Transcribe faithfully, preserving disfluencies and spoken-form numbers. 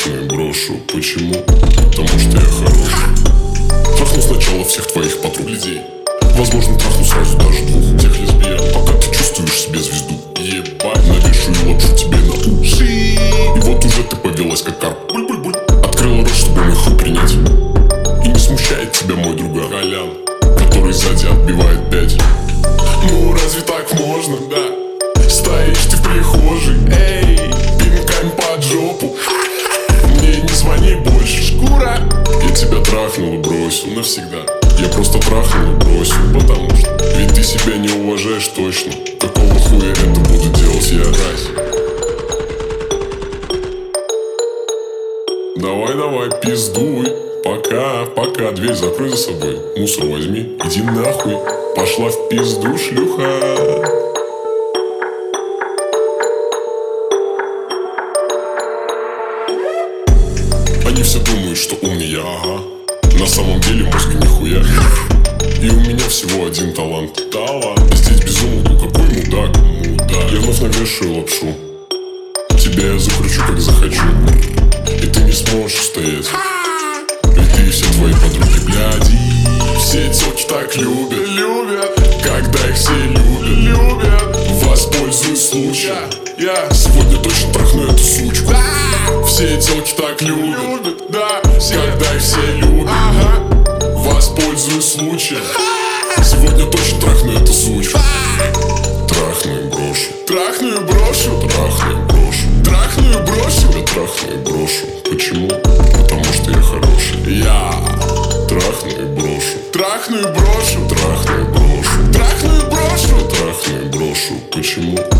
трахну и брошу. Почему? Потому что я хороший. Трахну сначала всех твоих подруг людей. Возможно, трахну сразу даже двух тех лесбиян, пока ты чувствуешь себе звезду. Ебать, навешаю лапшу тебе на уши. И вот уже ты повелась как карп. Буль-буль-буль. Открыла рот, чтобы мой хуй принять. И не смущает тебя мой друган Колян, который сзади отбивает пять. Ну разве так можно? Да. Стоишь ты в прихожей, эй, пинками под жопу. Мне не звони больше, шкура. Я тебя трахнул и бросил навсегда. Я просто трахнул и бросил, потому что ведь ты себя не уважаешь точно. Какого хуя это буду делать я? Давай, давай, пиздуй. Пока, пока, дверь закрой за собой. Мусор возьми, иди нахуй. Пошла в пизду, шлюха. Они все думают, что умный я, ага. На самом деле мозга нихуя. И у меня всего один талант. Талант. Пиздеть без умолку, какой мудак. Мудак. Я вновь навешаю лапшу. Тебя я закручу, как захочу. И ты не сможешь устоять. Ведь ты и все твои подруги, бляди. Все телки так любят, любят, когда их все любят, любят. Воспользуюсь случаем. Я сегодня точно трахну эту сучку. Все телки так любят, любят, да, когда их все любят. Ага. Воспользуюсь случаем. Сегодня точно трахну эту сучку. Трахну и брошу. Трахну и брошу. Трахну и брошу. Трахну и брошу. Я трахну и брошу. Почему? Потому что я хороший. Я трахну и брошу. Трахну и брошу. Трахну и брошу. Трахну и брошу. Я трахну и брошу. Почему?